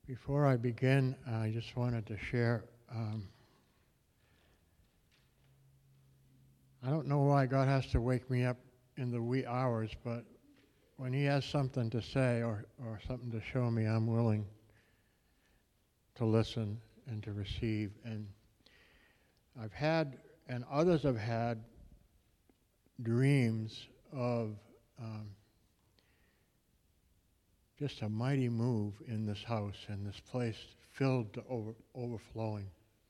Before I begin, I just wanted to share. I don't know why God has to wake me up in the wee hours, but when He has something to say or something to show me, I'm willing to listen and to receive. And I've had, and others have had, dreams of just a mighty move in this house and this place filled to overflowing.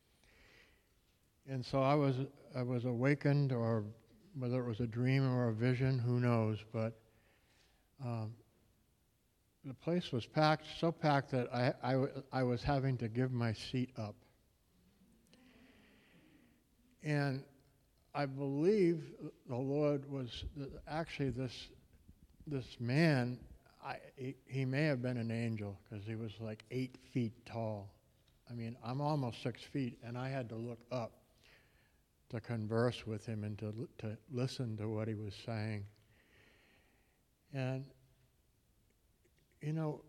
And so I was awakened, or whether it was a dream or a vision, who knows, but the place was packed, so packed that I was having to give my seat up. And I believe the Lord was actually this man. He may have been an angel because he was like 8 feet tall. I mean, I'm almost 6 feet, and I had to look up to converse with him and to listen to what he was saying. And, you know,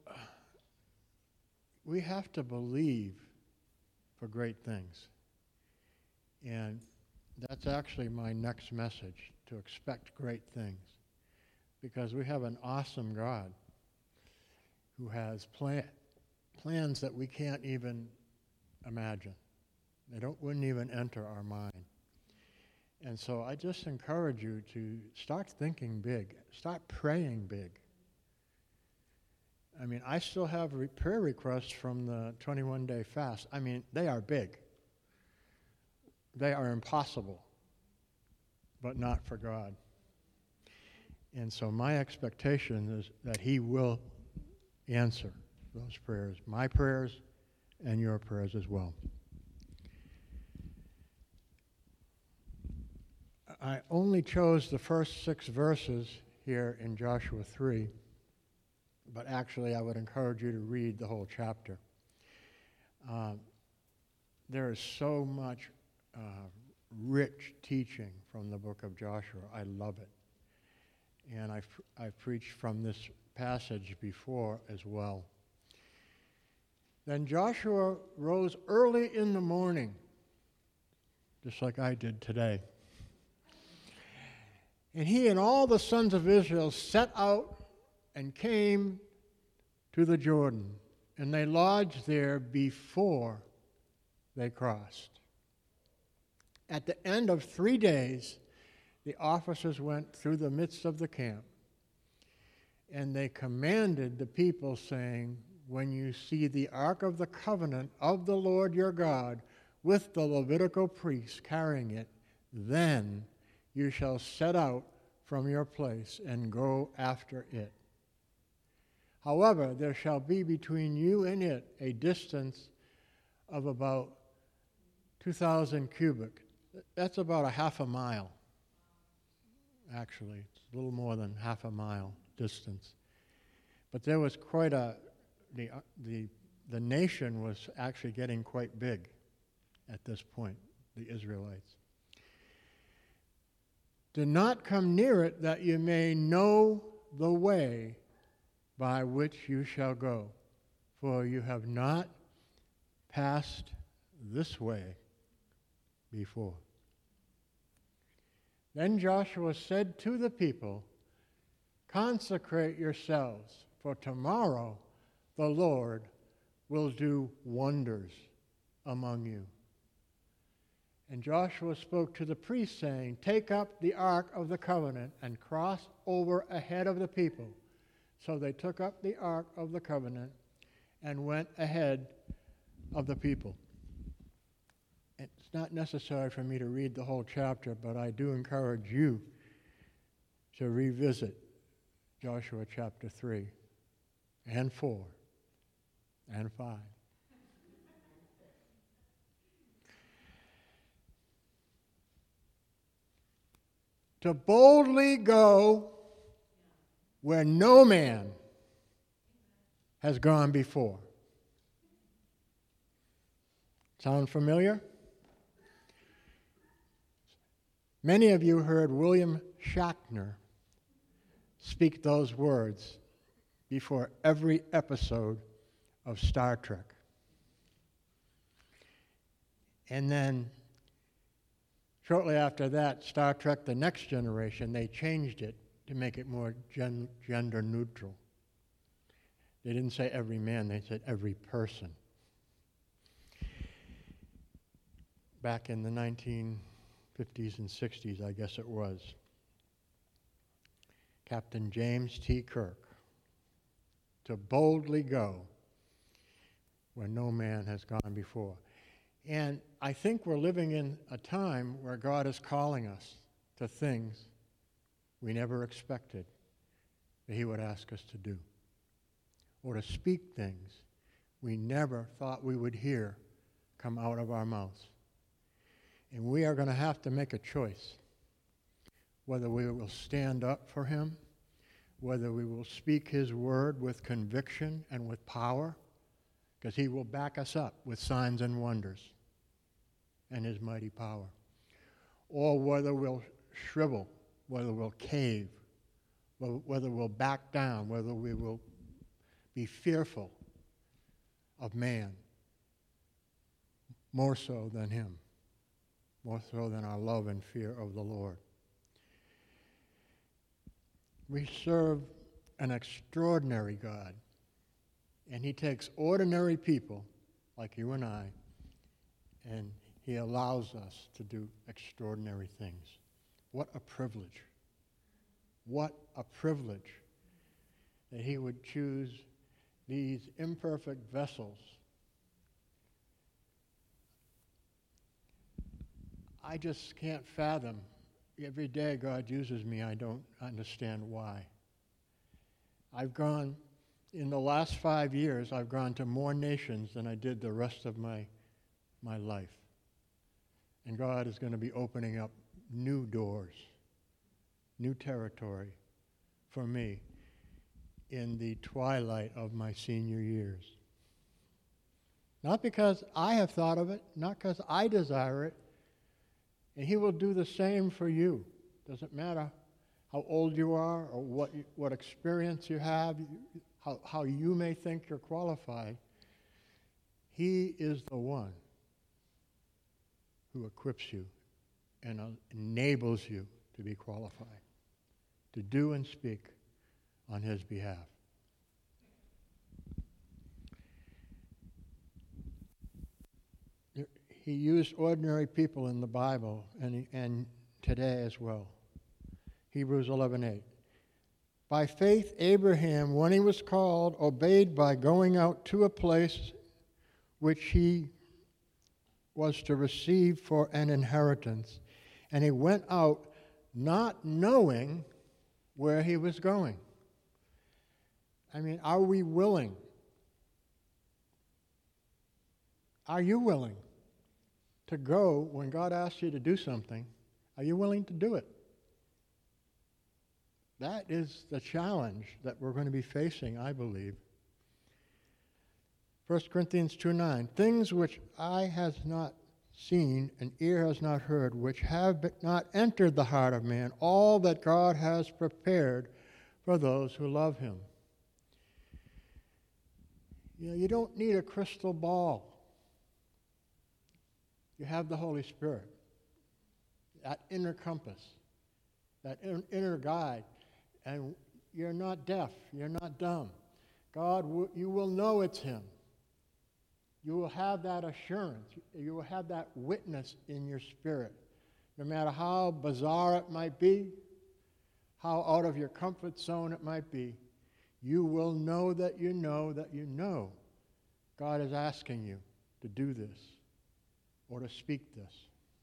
we have to believe for great things. And that's actually my next message, to expect great things. Because we have an awesome God who has plans that we can't even imagine. They wouldn't even enter our mind. And so I just encourage you to start thinking big. Start praying big. I mean, I still have prayer requests from the 21-day fast. I mean, they are big. They are impossible, but not for God. And so my expectation is that He will answer those prayers, my prayers and your prayers as well. I only chose the first 6 verses here in Joshua 3, but actually I would encourage you to read the whole chapter. There is so much rich teaching from the book of Joshua. I love it. And I've preached from this passage before as well. Then Joshua rose early in the morning, just like I did today. And he and all the sons of Israel set out and came to the Jordan, and they lodged there before they crossed. At the end of 3 days, the officers went through the midst of the camp, and they commanded the people, saying, "When you see the ark of the covenant of the Lord your God with the Levitical priests carrying it, then you shall set out from your place and go after it. However, there shall be between you and it a distance of about 2,000 cubits. That's about a half a mile. Actually, it's a little more than half a mile distance. But there was quite the nation was actually getting quite big at this point, the Israelites. Do not come near it, that you may know the way by which you shall go, for you have not passed this way before." Then Joshua said to the people, "Consecrate yourselves, for tomorrow the Lord will do wonders among you." And Joshua spoke to the priests, saying, "Take up the ark of the covenant and cross over ahead of the people." So they took up the ark of the covenant and went ahead of the people. It's not necessary for me to read the whole chapter, but I do encourage you to revisit Joshua chapter 3 and 4 and 5. To boldly go where no man has gone before. Sound familiar? Many of you heard William Shatner speak those words before every episode of Star Trek. And then shortly after that, Star Trek The Next Generation, they changed it to make it more gender neutral. They didn't say every man, they said every person. Back in the 1950s and 60s, I guess it was. Captain James T. Kirk, to boldly go where no man has gone before. And I think we're living in a time where God is calling us to things we never expected that He would ask us to do, or to speak things we never thought we would hear come out of our mouths. And we are going to have to make a choice, whether we will stand up for Him, whether we will speak His word with conviction and with power, because He will back us up with signs and wonders and His mighty power, or whether we'll shrivel, whether we'll cave, whether we'll back down, whether we will be fearful of man more so than Him, more so than our love and fear of the Lord. We serve an extraordinary God, and He takes ordinary people like you and I, and He allows us to do extraordinary things. What a privilege. What a privilege that He would choose these imperfect vessels. I just can't fathom. Every day God uses me, I don't understand why. In the last 5 years, I've gone to more nations than I did the rest of my life. And God is going to be opening up new doors, new territory for me in the twilight of my senior years. Not because I have thought of it, not because I desire it, and He will do the same for you. Doesn't matter how old you are or what experience you have, how you may think you're qualified. He is the one who equips you and enables you to be qualified, to do and speak on His behalf. He used ordinary people in the Bible and today as well. Hebrews 11:8. By faith, Abraham, when he was called, obeyed by going out to a place which he was to receive for an inheritance. And he went out not knowing where he was going. I mean, are we willing? Are you willing to go when God asks you to do something? Are you willing to do it? That is the challenge that we're going to be facing, I believe. 1 Corinthians 2:9, things which eye has not seen and ear has not heard, which have not entered the heart of man, all that God has prepared for those who love Him. You don't need a crystal ball. You have the Holy Spirit, that inner compass, that inner guide. And you're not deaf, you're not dumb. You will know it's Him. You will have that assurance. You will have that witness in your spirit. No matter how bizarre it might be, how out of your comfort zone it might be, you will know that you know that you know God is asking you to do this or to speak this.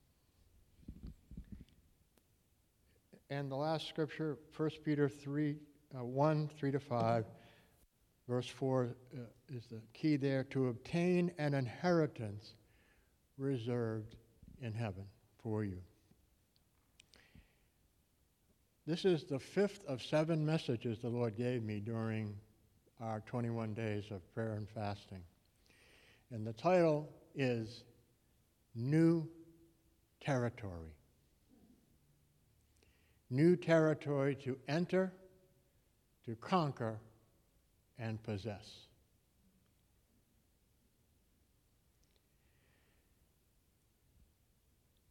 And the last scripture, 1 Peter 1:3-5, verse 4 is the key there, to obtain an inheritance reserved in heaven for you. This is the 5th of 7 messages the Lord gave me during our 21 days of prayer and fasting. And the title is New Territory. New territory to enter, to conquer, and possess.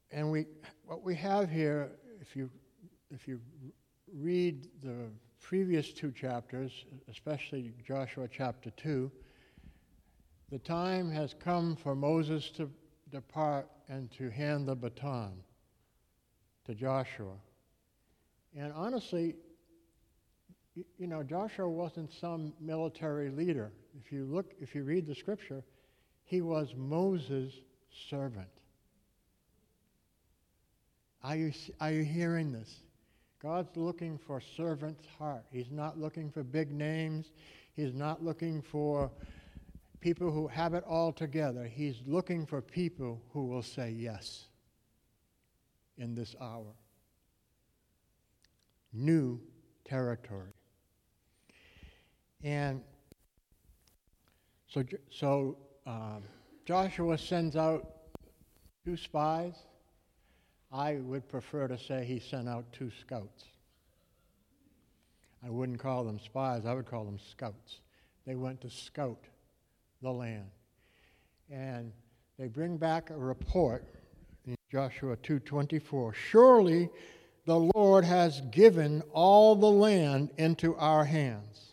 And what we have here, if you read the previous two chapters, especially Joshua chapter 2, the time has come for Moses to depart and to hand the baton to Joshua. And honestly, Joshua wasn't some military leader. If you read the scripture, he was Moses' servant. Are you hearing this? God's looking for servant's heart. He's not looking for big names. He's not looking for people who have it all together. He's looking for people who will say yes in this hour. New territory. And so Joshua sends out 2 spies. I would prefer to say he sent out 2 scouts. I wouldn't call them spies. I would call them scouts. They went to scout the land. And they bring back a report in Joshua 2:24. Surely the Lord has given all the land into our hands.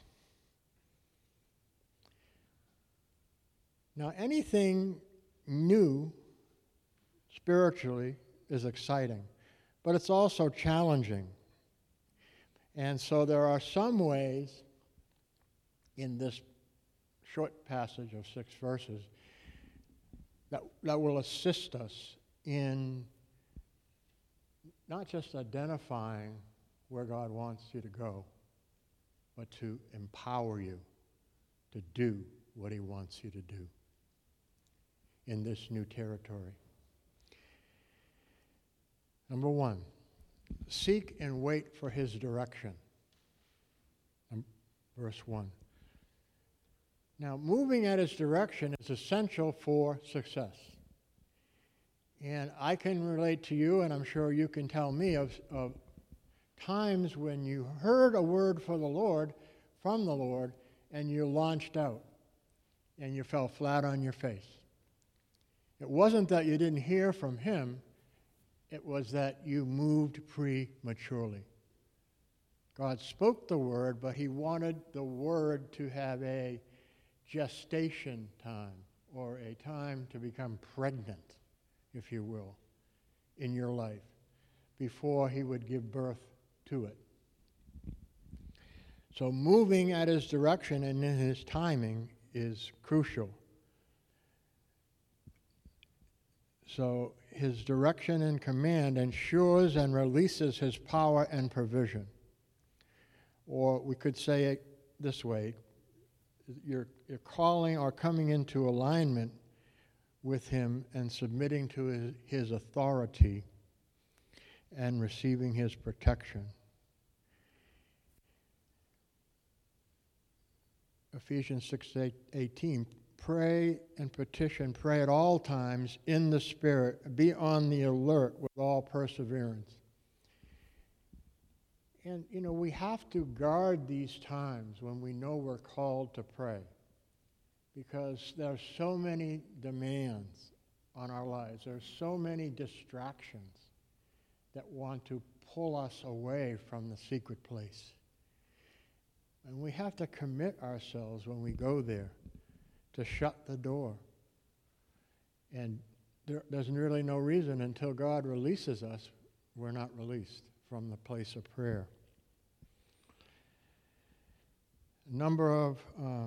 Now, anything new spiritually is exciting, but it's also challenging. And so there are some ways in this short passage of 6 verses that will assist us in not just identifying where God wants you to go, but to empower you to do what he wants you to do in this new territory. Number 1, seek and wait for his direction. Verse 1. Now, moving at his direction is essential for success. And I can relate to you, and I'm sure you can tell me of times when you heard a word from the Lord, and you launched out, and you fell flat on your face. It wasn't that you didn't hear from him, it was that you moved prematurely. God spoke the word, but he wanted the word to have a gestation time, or a time to become pregnant, if you will, in your life, before he would give birth to it. So moving at his direction and in his timing is crucial. So his direction and command ensures and releases his power and provision. Or we could say it this way: you're calling or coming into alignment with him and submitting to his authority and receiving his protection. Ephesians 6:18, pray and petition, pray at all times in the Spirit, be on the alert with all perseverance. And, we have to guard these times when we know we're called to pray, because there's so many demands on our lives. There's so many distractions that want to pull us away from the secret place. And we have to commit ourselves when we go there to shut the door. And there's really no reason until God releases us, we're not released from the place of prayer. A number of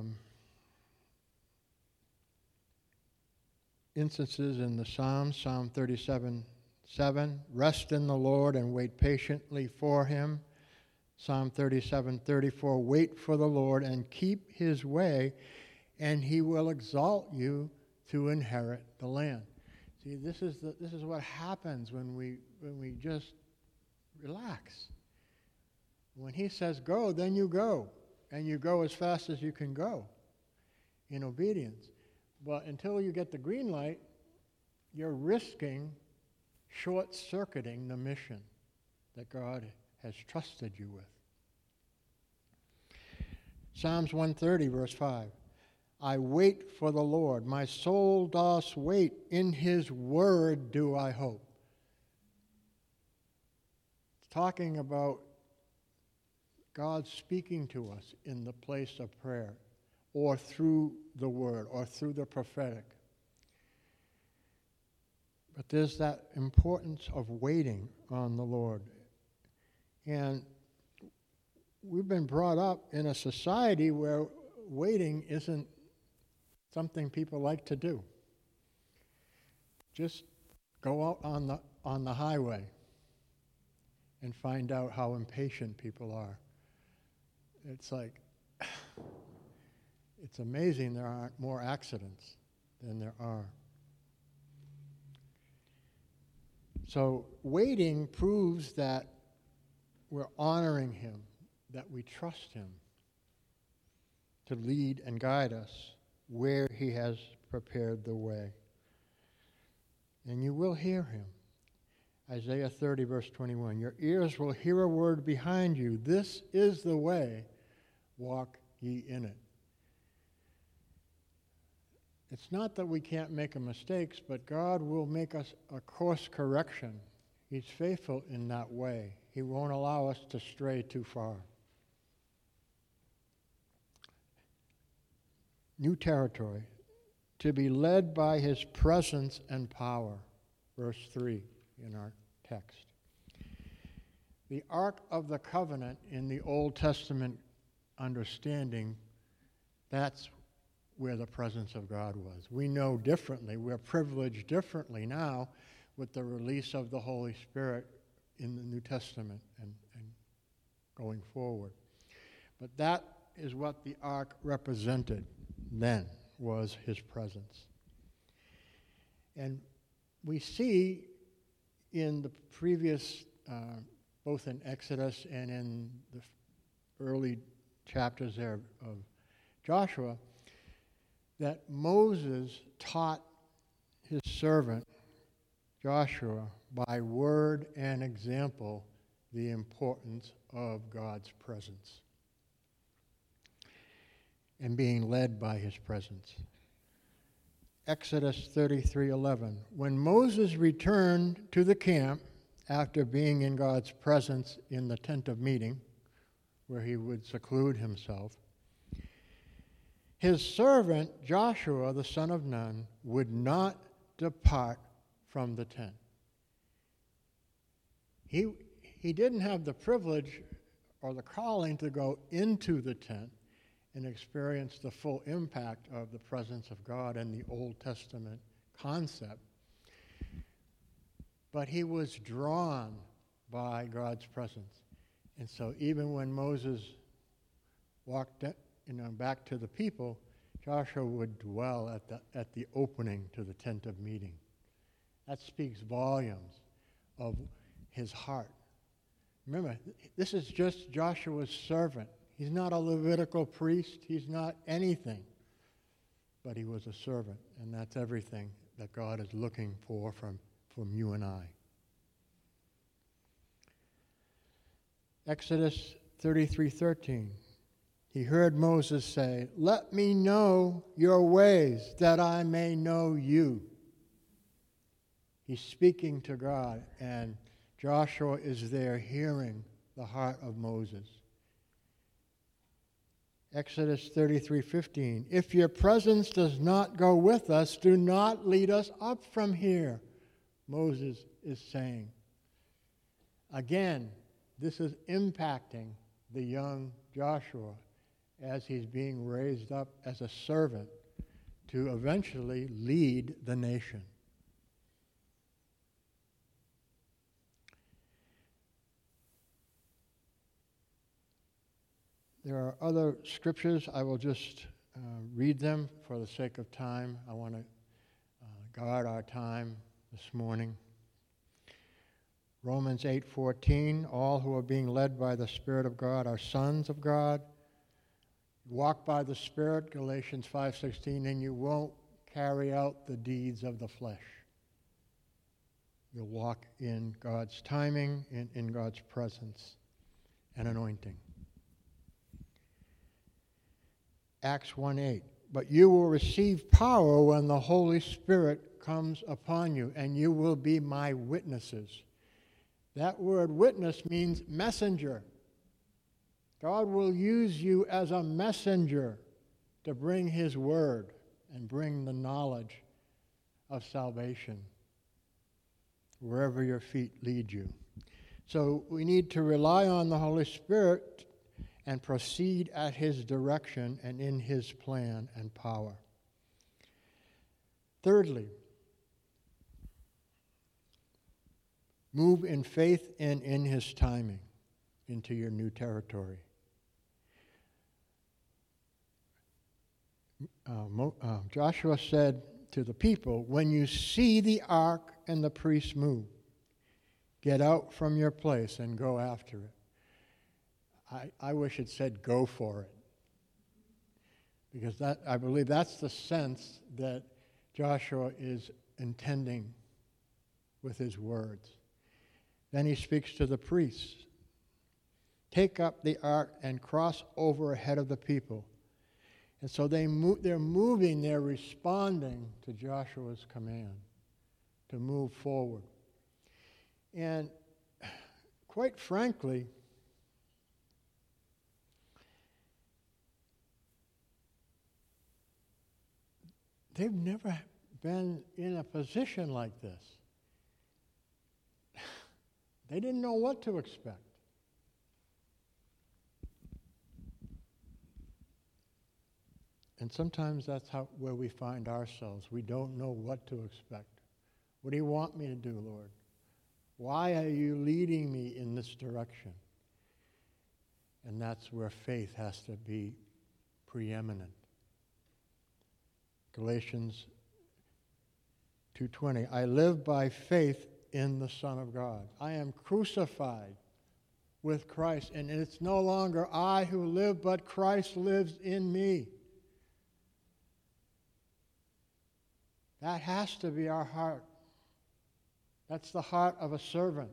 instances in the Psalms, Psalm 37:7, rest in the Lord and wait patiently for him. Psalm 37:34, wait for the Lord and keep his way, and he will exalt you to inherit the land. See, this is what happens when we just relax. When he says go, then you go, and you go as fast as you can go in obedience. But until you get the green light, you're risking short-circuiting the mission that God has trusted you with. Psalms 130, verse 5. I wait for the Lord. My soul doth wait. In his word do I hope. talking about God speaking to us in the place of prayer, or through the Word, or through the prophetic. But there's that importance of waiting on the Lord. And we've been brought up in a society where waiting isn't something people like to do. Just go out on the highway and find out how impatient people are. It's like, it's amazing there aren't more accidents than there are. So waiting proves that we're honoring him, that we trust him to lead and guide us where he has prepared the way. And you will hear him. Isaiah 30, verse 21, your ears will hear a word behind you. This is the way, walk ye in it. It's not that we can't make mistakes, but God will make us a course correction. He's faithful in that way. He won't allow us to stray too far. New territory, to be led by his presence and power, verse 3 in our text. The Ark of the Covenant in the Old Testament understanding, that's where the presence of God was. We know differently. We're privileged differently now with the release of the Holy Spirit in the New Testament and going forward. But that is what the ark represented then, was his presence. And we see in the previous, both in Exodus and in the early chapters there of Joshua, that Moses taught his servant Joshua by word and example the importance of God's presence and being led by his presence. Exodus 33:11. When Moses returned to the camp after being in God's presence in the tent of meeting, where he would seclude himself, his servant Joshua, the son of Nun, would not depart from the tent. He didn't have the privilege or the calling to go into the tent and experience the full impact of the presence of God and the Old Testament concept. But he was drawn by God's presence. And so even when Moses walked back to the people, Joshua would dwell at the opening to the tent of meeting. That speaks volumes of his heart. Remember, this is just Joshua's servant. He's not a Levitical priest. He's not anything. But he was a servant, and that's everything that God is looking for from you and I. Exodus 33:13. He heard Moses say, "Let me know your ways, that I may know you." He's speaking to God, and Joshua is there hearing the heart of Moses. Exodus 33:15. If your presence does not go with us, do not lead us up from here, Moses is saying. Again, this is impacting the young Joshua as he's being raised up as a servant to eventually lead the nation. There are other scriptures. I will just read them for the sake of time. I want to guard our time this morning. Romans 8:14, all who are being led by the Spirit of God are sons of God. Walk by the Spirit, Galatians 5:16, and you won't carry out the deeds of the flesh. You'll walk in God's timing, in God's presence and anointing. Acts 1:8, but you will receive power when the Holy Spirit comes upon you, and you will be my witnesses. That word witness means messenger. God will use you as a messenger to bring his word and bring the knowledge of salvation wherever your feet lead you. So we need to rely on the Holy Spirit and proceed at his direction and in his plan and power. Thirdly, move in faith and in his timing into your new territory. Joshua said to the people, when you see the ark and the priests move, get out from your place and go after it. I wish it said go for it. Because I believe that's the sense that Joshua is intending with his words. Then he speaks to the priests. Take up the ark and cross over ahead of the people. And so they're moving, they're responding to Joshua's command to move forward. And quite frankly, they've never been in a position like this. They didn't know what to expect. And sometimes that's where we find ourselves. We don't know what to expect. What do you want me to do, Lord? Why are you leading me in this direction? And that's where faith has to be preeminent. Galatians 2:20, I live by faith in the Son of God. I am crucified with Christ, and it's no longer I who live, but Christ lives in me. That has to be our heart. That's the heart of a servant.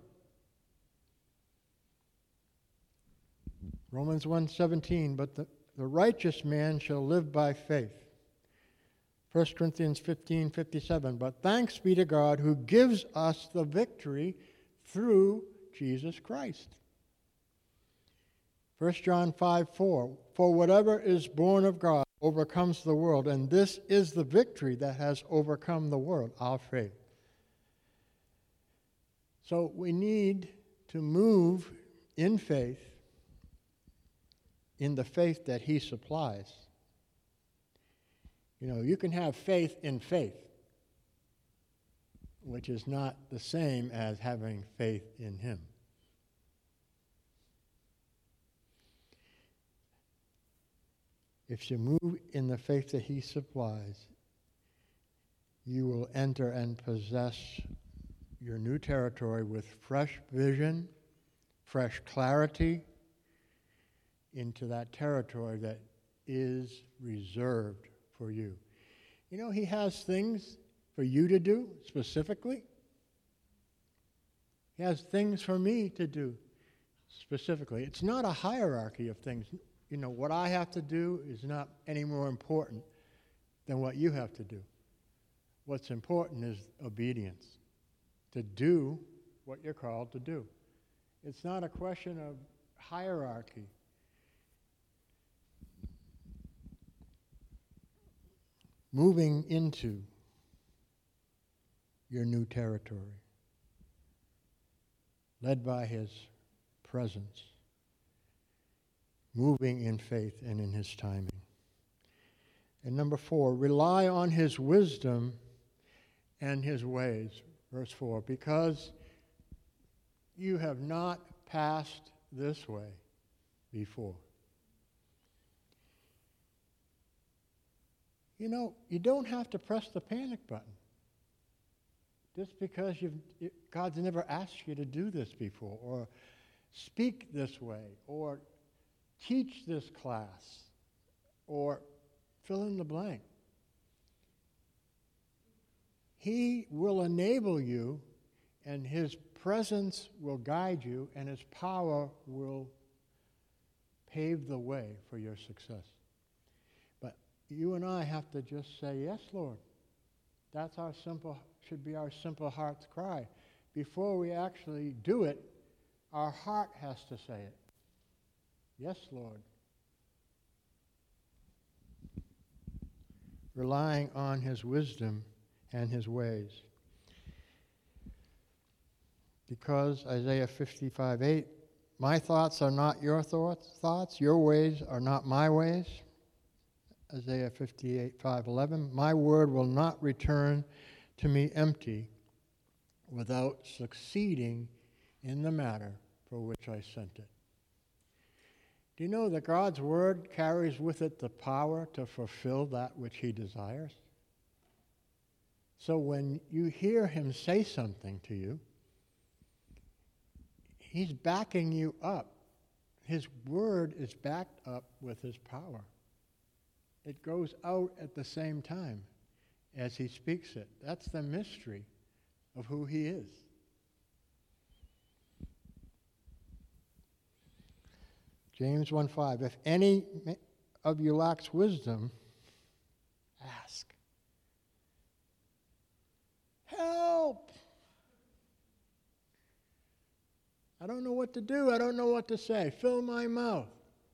Romans 1:17, but the righteous man shall live by faith. 1 Corinthians 15:57, but thanks be to God who gives us the victory through Jesus Christ. 1 John 5:4, for whatever is born of God overcomes the world, and this is the victory that has overcome the world, our faith. So we need to move in faith, in the faith that he supplies. You know, you can have faith in faith, which is not the same as having faith in him. If you move in the faith that he supplies, you will enter and possess your new territory with fresh vision, fresh clarity into that territory that is reserved for you. You know, he has things for you to do specifically. He has things for me to do specifically. It's not a hierarchy of things. You know, what I have to do is not any more important than what you have to do. What's important is obedience, to do what you're called to do. It's not a question of hierarchy. Moving into your new territory, led by his presence, moving in faith and in his timing. And number 4, rely on his wisdom and his ways. Verse 4, because you have not passed this way before. You know, you don't have to press the panic button just because God's never asked you to do this before, or speak this way, or teach this class, or fill in the blank. He will enable you, and his presence will guide you, and his power will pave the way for your success. But you and I have to just say, yes, Lord. That's should be our simple heart's cry, before we actually do it, our heart has to say it. Yes, Lord. Relying on his wisdom and his ways. Because Isaiah 55:8, my thoughts are not your thoughts, your ways are not my ways. Isaiah 58:5-11, my word will not return to me empty without succeeding in the matter for which I sent it. Do you know that God's word carries with it the power to fulfill that which he desires? So when you hear him say something to you, he's backing you up. His word is backed up with his power. It goes out at the same time as he speaks it. That's the mystery of who he is. James 1:5, if any of you lacks wisdom, ask. Help! I don't know what to do. I don't know what to say. Fill my mouth.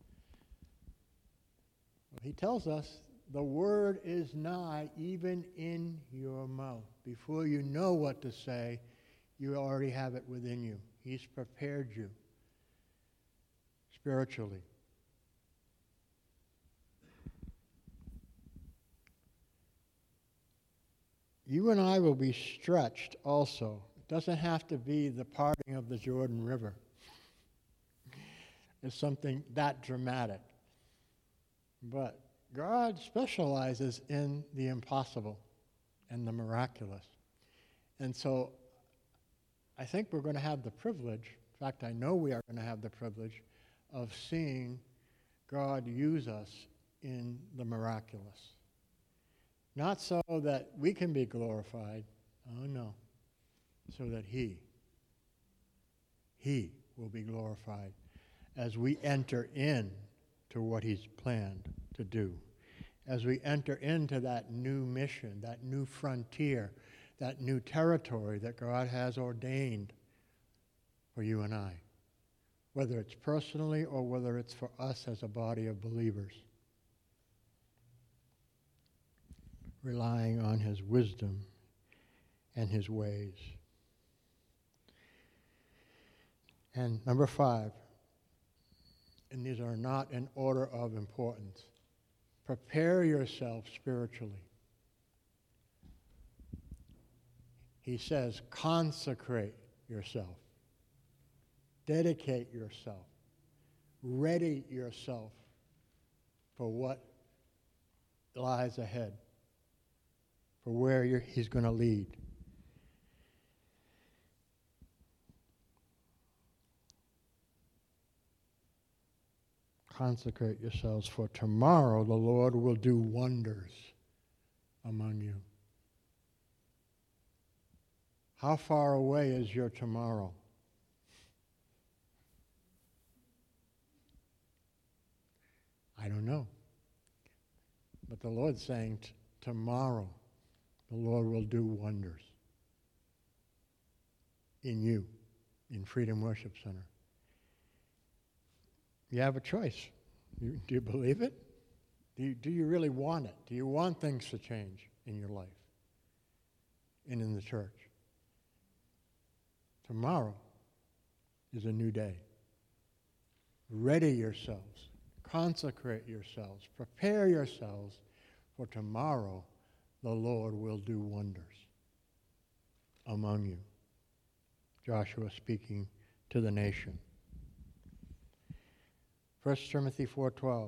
Well, he tells us the word is nigh, even in your mouth. Before you know what to say, you already have it within you. He's prepared you spiritually. You and I will be stretched also. It doesn't have to be the parting of the Jordan River. It's something that dramatic. But God specializes in the impossible and the miraculous. And so I think we're going to have the privilege, in fact, I know we are going to have the privilege of seeing God use us in the miraculous. Not so that we can be glorified, oh no, so that He will be glorified as we enter in to what He's planned to do. As we enter into that new mission, that new frontier, that new territory that God has ordained for you and I, whether it's personally or whether it's for us as a body of believers. Relying on His wisdom and His ways. And number 5, and these are not in order of importance, prepare yourself spiritually. He says, consecrate yourself. Dedicate yourself. Ready yourself for what lies ahead, for where He's going to lead. Consecrate yourselves, for tomorrow the Lord will do wonders among you. How far away is your tomorrow? I don't know. But the Lord's saying tomorrow the Lord will do wonders in you, in Freedom Worship Center. You have a choice. Do you believe it? Do you really want it? Do you want things to change in your life and in the church? Tomorrow is a new day. Ready yourselves. Consecrate yourselves. Prepare yourselves, for tomorrow the Lord will do wonders among you. Joshua speaking to the nation. 1 Timothy 4:12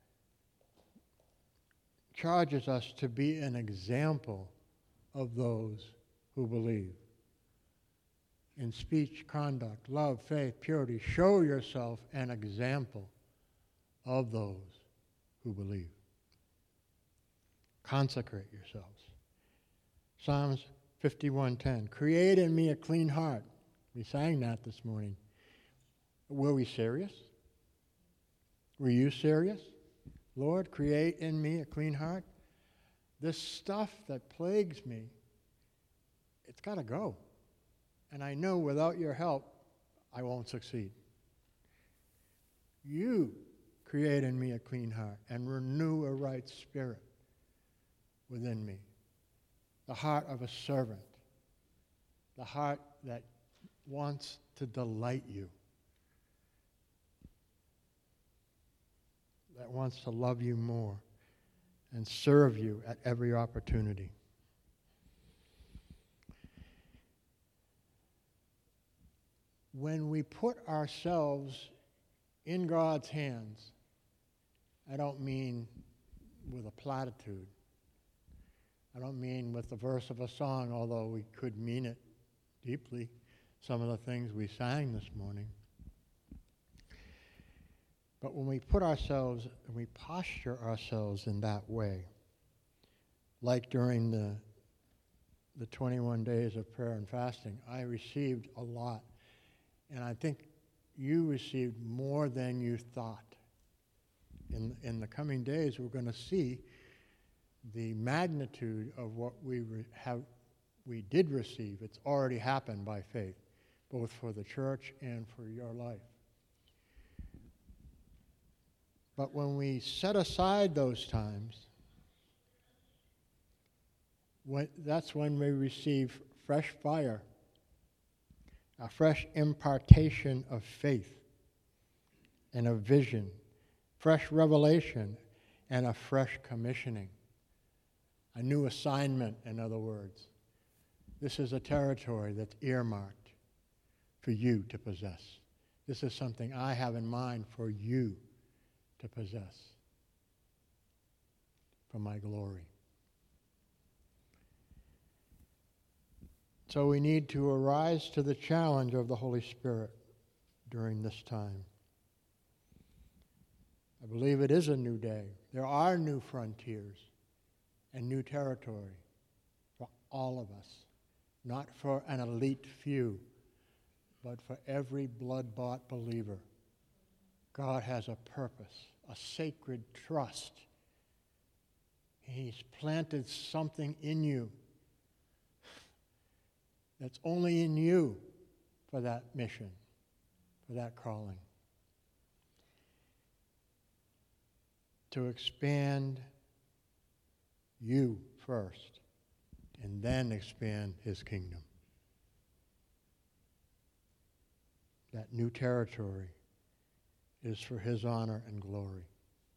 charges us to be an example of those who believe. In speech, conduct, love, faith, purity, show yourself an example of those who believe. Consecrate yourselves. Psalms 51:10, create in me a clean heart. We sang that this morning. Were we serious? Were you serious? Lord, create in me a clean heart. This stuff that plagues me, it's got to go. And I know without your help, I won't succeed. You create in me a clean heart and renew a right spirit within me. The heart of a servant. The heart that wants to delight you. That wants to love you more and serve you at every opportunity. When we put ourselves in God's hands, I don't mean with a platitude. I don't mean with the verse of a song, although we could mean it deeply, some of the things we sang this morning. But when we put ourselves and we posture ourselves in that way, like during the 21 days of prayer and fasting, I received a lot. And I think you received more than you thought. In the coming days, we're going to see the magnitude of what we did receive. It's already happened by faith, both for the church and for your life. But when we set aside those times, that's when we receive fresh fire, a fresh impartation of faith and of vision, fresh revelation, and a fresh commissioning. A new assignment, in other words. This is a territory that's earmarked for you to possess. This is something I have in mind for you to possess for my glory. So we need to arise to the challenge of the Holy Spirit during this time. I believe it is a new day. There are new frontiers and new territory for all of us, not for an elite few, but for every blood-bought believer. God has a purpose, a sacred trust. He's planted something in you that's only in you for that mission, for that calling. To expand you first, and then expand his kingdom. That new territory is for his honor and glory.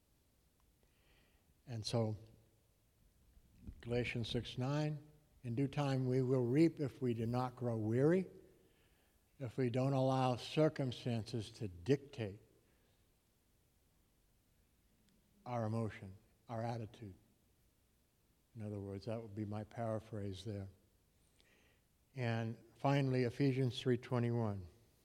And so, Galatians 6:9, in due time we will reap if we do not grow weary, if we don't allow circumstances to dictate our emotion, our attitude. In other words, that would be my paraphrase there. And finally, Ephesians 3:21.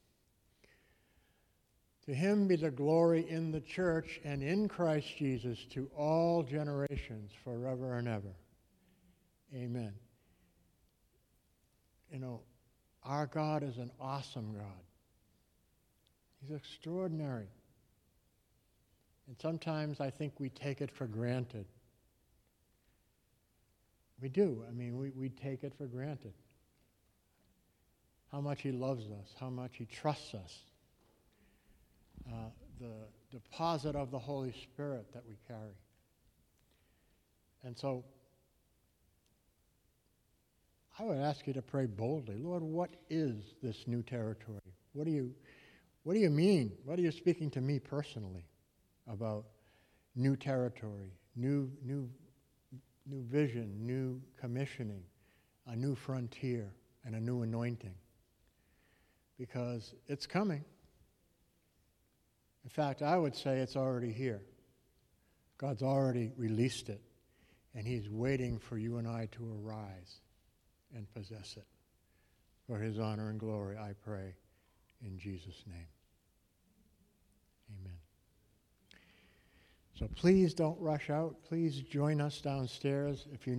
To him be the glory in the church and in Christ Jesus to all generations forever and ever. Amen. You know, our God is an awesome God. He's extraordinary. And sometimes I think we take it for granted. We do. I mean, we take it for granted. How much he loves us, how much he trusts us. The deposit of the Holy Spirit that we carry. And so, I would ask you to pray boldly. Lord, what is this new territory? What do you mean? What are you speaking to me personally about new territory, new vision, new commissioning, a new frontier, and a new anointing? Because it's coming. In fact, I would say it's already here. God's already released it, and he's waiting for you and I to arise and possess it. For his honor and glory, I pray in Jesus' name. Amen. So please don't rush out. Please join us downstairs if you